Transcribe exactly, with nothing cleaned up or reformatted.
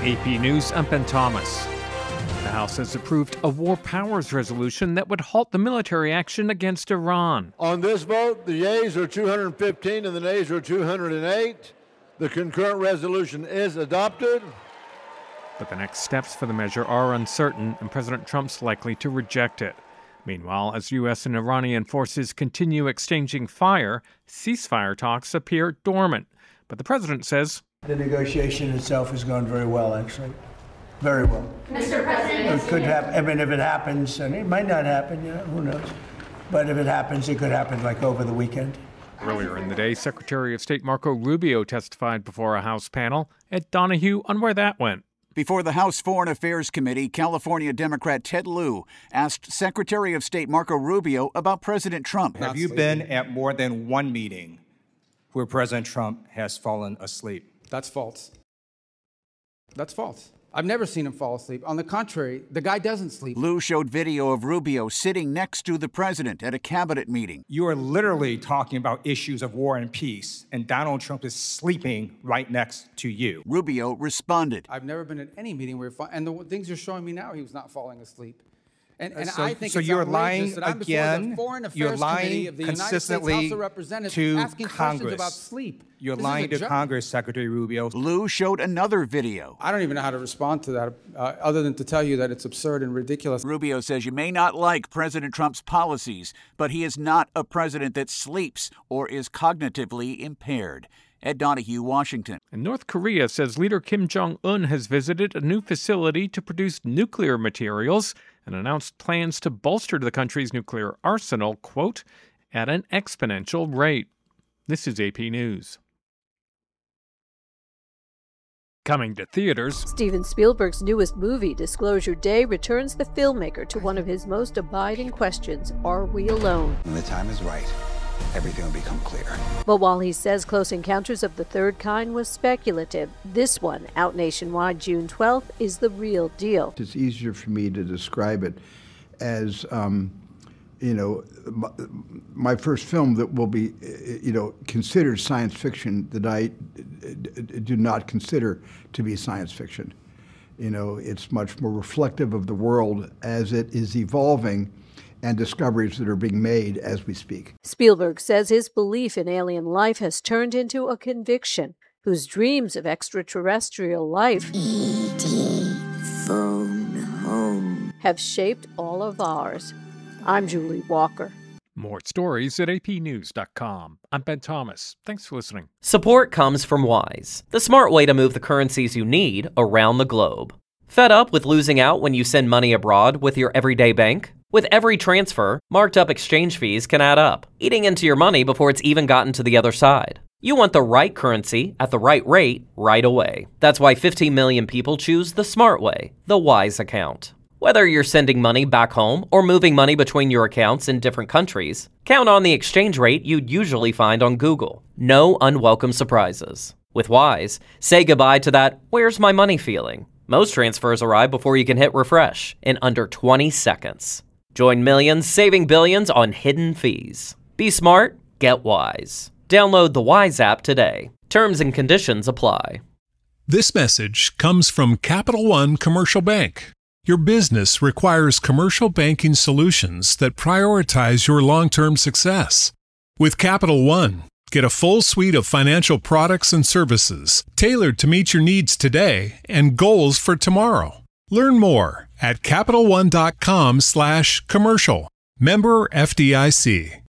A P News, I'm Ben Thomas. The House has approved a war powers resolution that would halt the military action against Iran. On this vote, the yeas are two hundred fifteen and the nays are two hundred eight. The concurrent resolution is adopted. But the next steps for the measure are uncertain, and President Trump's likely to reject it. Meanwhile, as U S and Iranian forces continue exchanging fire, ceasefire talks appear dormant. But the president says the negotiation itself has gone very well, actually. Very well. Mister President. It could happen. I mean, if it happens, and it might not happen, you know, who knows? But if it happens, it could happen like over the weekend. Earlier in the day, Secretary of State Marco Rubio testified before a House panel. Ed Donahue on where that went. Before the House Foreign Affairs Committee, California Democrat Ted Lieu asked Secretary of State Marco Rubio about President Trump. Have you been at more than one meeting where President Trump has fallen asleep? That's false. That's false. I've never seen him fall asleep. On the contrary, the guy doesn't sleep. Lieu showed video of Rubio sitting next to the president at a cabinet meeting. You are literally talking about issues of war and peace, and Donald Trump is sleeping right next to you. Rubio responded. I've never been at any meeting where, fa- and the things you're showing me now, he was not falling asleep. And, and so, I think so it's you're lying lying that I'm again. The Foreign Affairs you're lying Committee of the consistently United States House of Representatives to asking Congress questions about sleep. You're this lying to joke. Congress, Secretary Rubio. Lieu showed another video. I don't even know how to respond to that, uh, other than to tell you that it's absurd and ridiculous. Rubio says you may not like President Trump's policies, but he is not a president that sleeps or is cognitively impaired. Ed Donahue, Washington. And North Korea says leader Kim Jong-un has visited a new facility to produce nuclear materials and announced plans to bolster the country's nuclear arsenal, quote, at an exponential rate. This is A P News. Coming to theaters. Steven Spielberg's newest movie, Disclosure Day, returns the filmmaker to one of his most abiding questions: are we alone? When the time is right, everything will become clear. But while he says Close Encounters of the Third Kind was speculative, this one, out nationwide June twelfth, is the real deal. It's easier for me to describe it as, um, you know, my, my first film that will be, you know, considered science fiction that I do not consider to be science fiction. You know, it's much more reflective of the world as it is evolving and discoveries that are being made as we speak. Spielberg says his belief in alien life has turned into a conviction, whose dreams of extraterrestrial life E T phone home have shaped all of ours. I'm Julie Walker. More stories at A P news dot com. I'm Ben Thomas. Thanks for listening. Support comes from Wise, the smart way to move the currencies you need around the globe. Fed up with losing out when you send money abroad with your everyday bank? With every transfer, marked up exchange fees can add up, eating into your money before it's even gotten to the other side. You want the right currency at the right rate right away. That's why fifteen million people choose the smart way, the Wise account. Whether you're sending money back home or moving money between your accounts in different countries, count on the exchange rate you'd usually find on Google. No unwelcome surprises. With Wise, say goodbye to that "where's my money" feeling. Most transfers arrive before you can hit refresh in under twenty seconds. Join millions saving billions on hidden fees. Be smart, get Wise. Download the Wise app today. Terms and conditions apply. This message comes from Capital One Commercial Bank. Your business requires commercial banking solutions that prioritize your long-term success. With Capital One, get a full suite of financial products and services tailored to meet your needs today and goals for tomorrow. Learn more at CapitalOne.com slash commercial. Member F D I C.